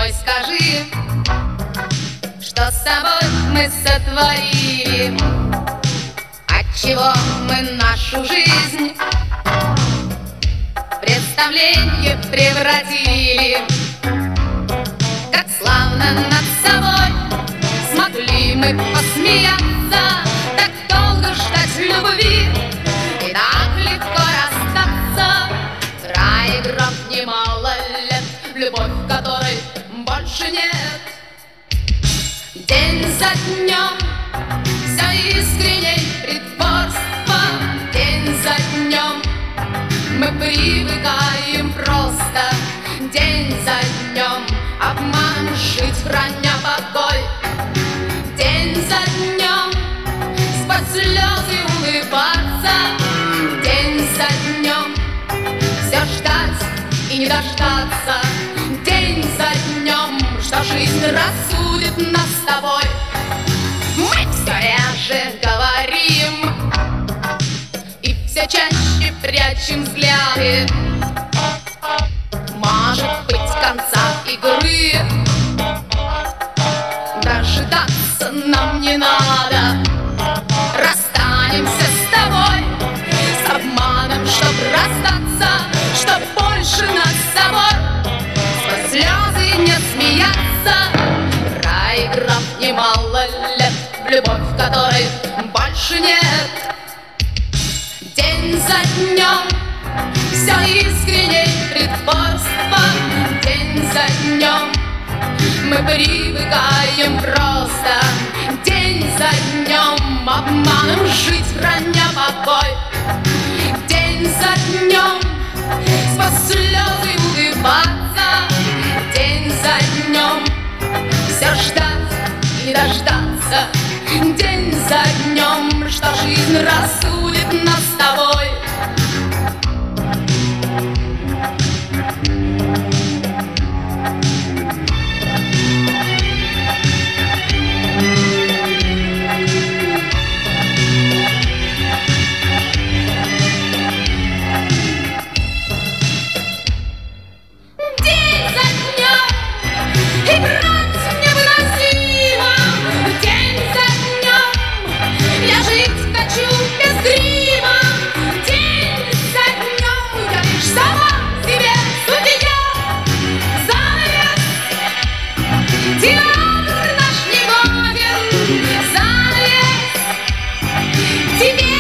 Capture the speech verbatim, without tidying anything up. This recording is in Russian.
мой, скажи, что с тобой мы сотворили, отчего мы нашу жизнь в представление превратили. Как славно над собой смогли мы посмеяться, так долго ждать любви и так легко расстаться. Проиграв немало лет, любовь которой больше нет. День за днем все искренней притворство, день за днем мы привыкаем просто, день за днем обман жить, храня покой. День за днем сквозь слезы улыбаться, день за днем все ждать и не дождаться, день за днем, что жизнь рассудит нас с тобой. Мы все реже говорим и все чаще прячем взгляды. Может быть, конца игры дожидаться нам не надо. Расстанемся с тобой с обманом, чтоб расстаться, чтоб больше над собой сквозь слезы не смеяться. Проиграв немало лет в любовь, которой больше нет. День за днем все искренней притворство, день за днем мы привыкаем просто, день за днем обманом жить, храня покой. День за днем сквозь слезы улыбаться, день за днем все ждать и не дождаться, день за днем, что жизнь рассудит нас с тобой. Тебе